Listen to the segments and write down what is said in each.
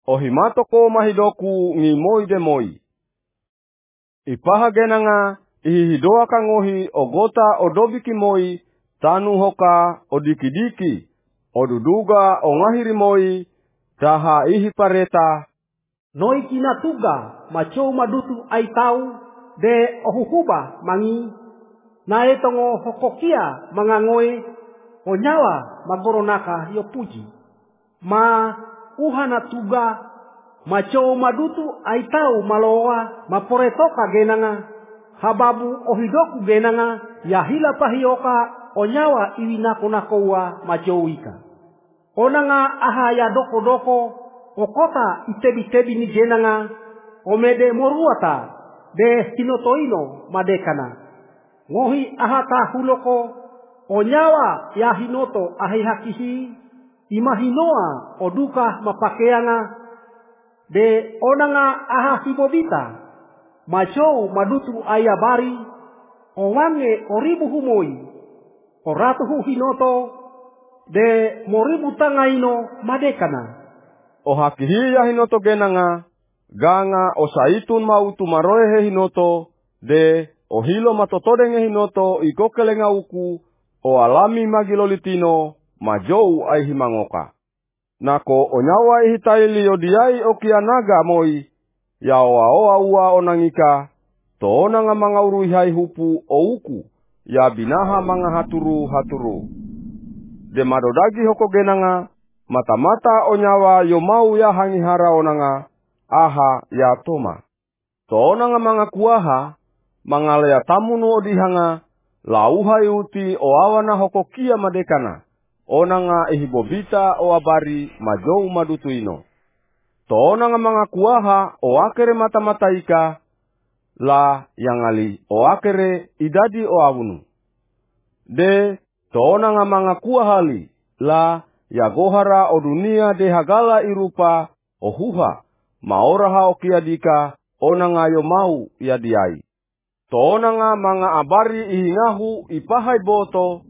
Ohimatoko mahidoku ngimoi demoi. Ipaha genanga ihidoa kangohi ogota odobiki moi tanu hoka odikidiki oduduga ongahiri moi taha ihi pareta noi kinatuga macho madutu aitau de ohuhuba mangi na etongo hokokia mangangoi onyawa magoronaka yopuji ma uhana tuga macho madutu aitau maloa maporetoka genanga hababu ohidoku genanga yahila pahioka onyawa iwinakonakowa majowika. Onanga aha ya doko okota itebi ni genanga omede moruata de hinotoino madekana. Ngohi aha tahuloko onyawa ya hinoto ahihakihi imahinoa oduka mapakeanga de onanga aha hibobita macho madutu ayabari owange oribu humoi oratuhu hinoto de moribu tangaino madekana. Ohakihi ya hinoto genanga ganga osaitun mautu maroehe hinoto de ohilo matotodenge hinoto ikokelenga uku o alami magilolitino majou aihimangoka. Nako onyawa ihitaili yodiai okianaga moi ya oa ua onangika toonanga manga uruihai hupu ouku ya binaha manga haturu. De madodagi hoko genanga mata onyawa yomau ya hangihara onanga aha ya toma. Toonanga manga kuaha mangalea tamunu odihanga lauhai uti oawana hoko kia madekana. Onanga ihibobita oabari majou madutuino. Toonanga manga kuaha oakere mata ika la yangali oakere idadi oawunu. De toonanga manga kuahali la yagohara o dunia de hagala irupa ohuha maoraha okiadika onanga yomau yadiai. Toonanga manga abari ihingahu ipahai boto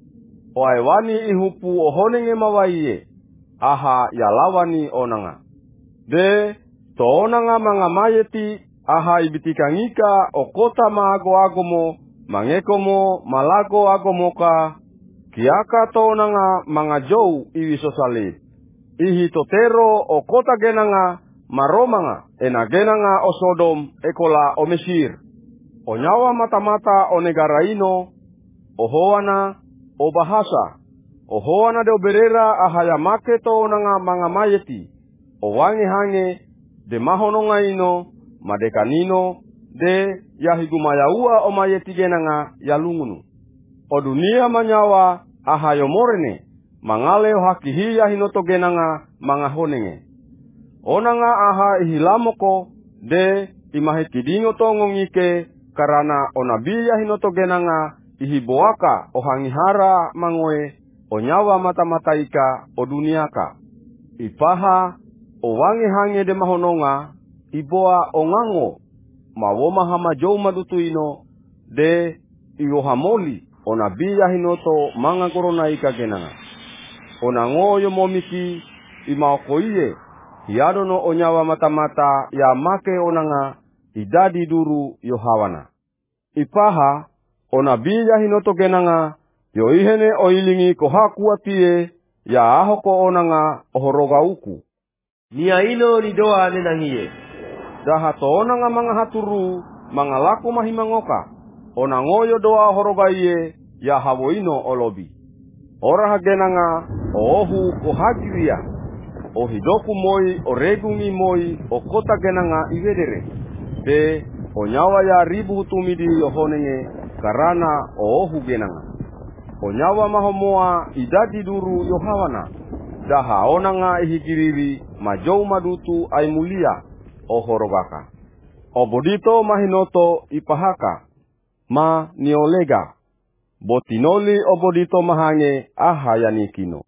oaiwani ihupu ohonenge mawaiye aha yalawani onanga. De toonanga manga mayeti aha ibitikangika okota maago agomo mangekomo malago agomoka kiaka toonanga manga jou iwisosalib. Ihi totero okota genanga maromanga ena genanga o Sodom ekola o Mesir. Onyawa mata o negara ino ohoana o bahasa ohoana de oberera ahaya make toonanga manga mayeti owange hange de mahononga ino madekanino de yahigumayaua o mayeti genanga yalungunu. O dunia manyawa ahayo morene mangale o hakihi hinoto genanga mangahonenge. Onanga aha ihilamoko de imahekidingo tongongike karana onabiya hinoto genanga ihiboaka o hangihara mangoe onyawa mata ika o duniaka. Ipaha o wange hange de mahononga iboa ongango mawoma hama jou madutuino de iyohamoli onabiya hinoto manga korona ika genanga. Onango yo momiki imaokoiye hiadono onyawa mata ya make onanga idadi duru yohawana. Ipaha onabiya hinoto genanga yo ihene oilingi kohakuatie ya ahoko onanga ohoroga uku. Nia ino ni doa nenangie. Daha toonanga manga haturu manga laku mahimangoka. Onangoyo doa horoga iye ya hawoino olobi. Ora hagenanga ohu kohagiria. Ohidoku moi oregungi moi okota genanga ivedere. De onyawa ya ribu tumidi yohonenge karana ohu genanga. Onyawa mahomoa idadi duru yohawana. Daha onanga ihigiriri majou madutu aimulia ohorogaka. Obodito mahinoto ipahaka ma niolega. Botinoli obodito mahange aha yanikino.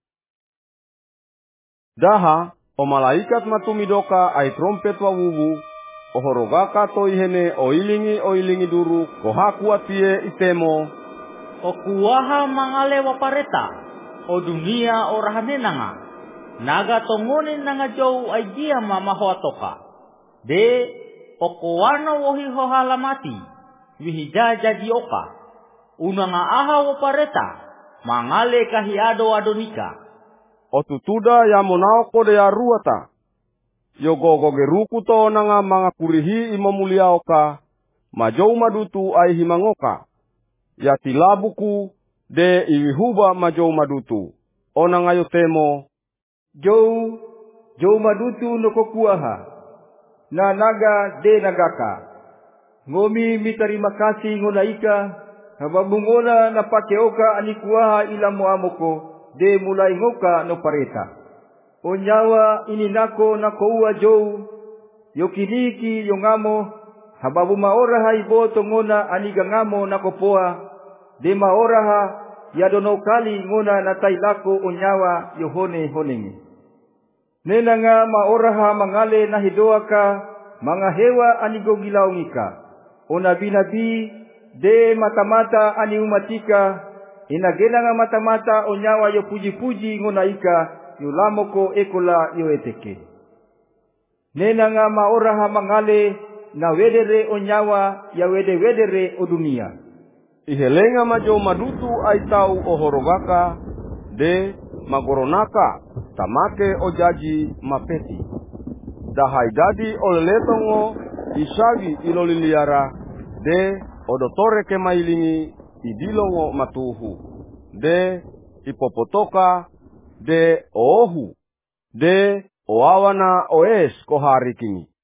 Daha o malaikat matumidoka ai trompet wawubu ohorogaka to ihene oilingi duru kohakuatie itemo o kuaha mangale wapareta o dunia orahanenanga naga tongonin nga jow ay dia mamahotoka. De okuano wohi hohalamati wihijaja dioka. Una nga aha pareta mangale kahiado adonika. O tutuda ya monao kode ya ruata. Yogogo geruku to nga mga kurihi imamuliaoka. Majou madutu ay himangoka. Ya tilabuku de iwihuba majou madutu. Ona ngayo temo. Jou madutu nokokuaha. Na naga de nagaka. Ngomi mitarima kasih ngonaika. Hababungona na pakeoka anikuaha ilamu amoko. De mulai ngoka no pareta. Onyawa ininako nakoua jou. Yokiniki yongamo. Hababu maoraha iboto ngona anigangamo nakopoa. De maoraha yadono kali ngona natailako onyawa yohone honengi. Nena nga maoraha mangale nahidoaka. Mga hewa anigogilaungika. O nabi-nabi de mata-mata aniumatika. Inagena nga mata-mata onyawa yo puji-puji ngonaika. Yulamoko ekola yoeteke. Nena nga maoraha mangale na wedere onyawa ya wede-wedere o dunia. Ihelenga majou madutu ay tau ohorogaka. De magoronaka tamake ojaji mapeti. Dahaidadi oleletongo isagi iloliliara. De odotore kemailingi idilongo matuhu. De ipopotoka. De ohu. De oawana oes koharikini.